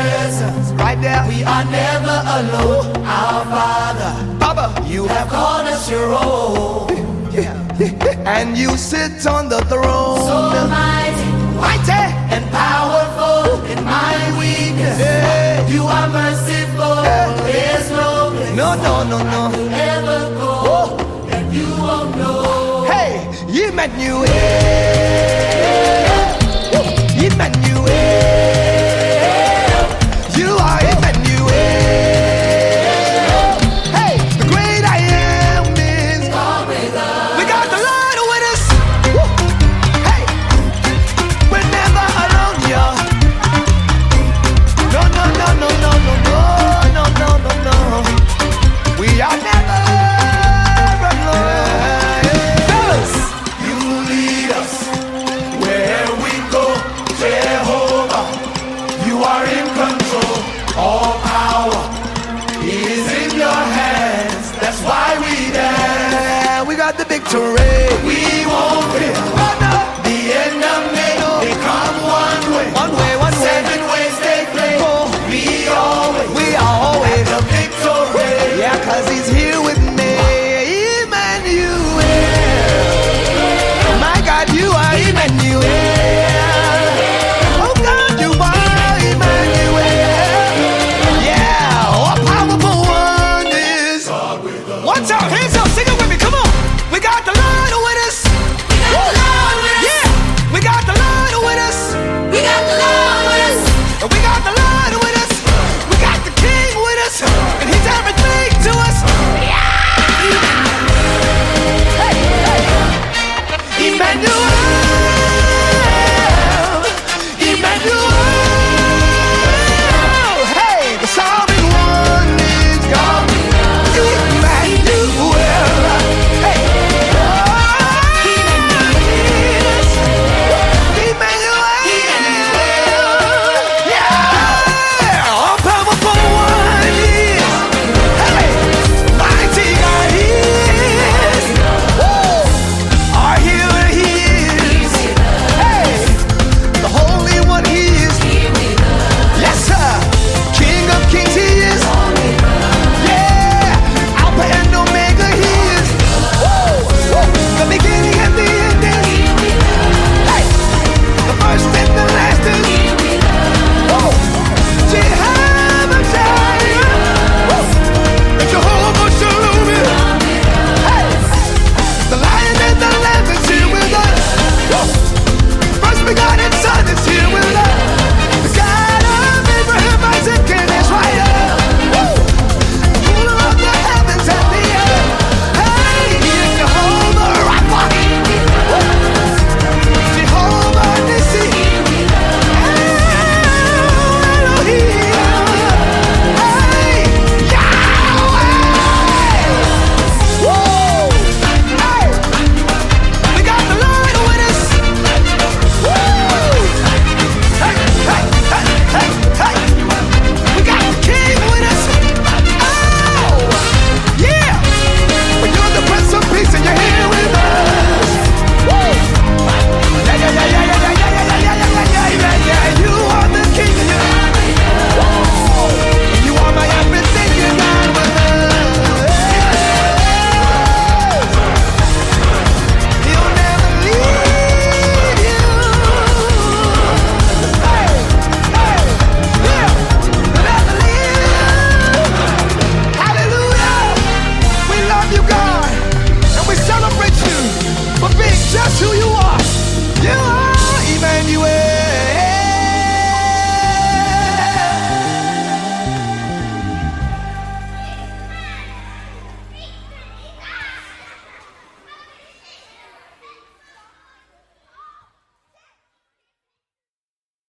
presence. Right there. We are never alone. Our Father, Baba. you have called us your own. And you sit on the throne. So mighty, Mighty and powerful in my weakness. Yeah. You are merciful. There's no place No, no, no, no. to ever go that you won't know. Hey, Emmanuel. Emmanuel. You are Emmanuel. Hey, the great I am is. Come with us. We got the Lord with us. Woo. Hey, we're never alone, y'all. No, no, no, no, no, no, no, no, no, no, no. We are never alone. Fellas, You lead us where we go, Jehovah. You are in control. All power is in your hands. That's why we dance. yeah, we got the victory. We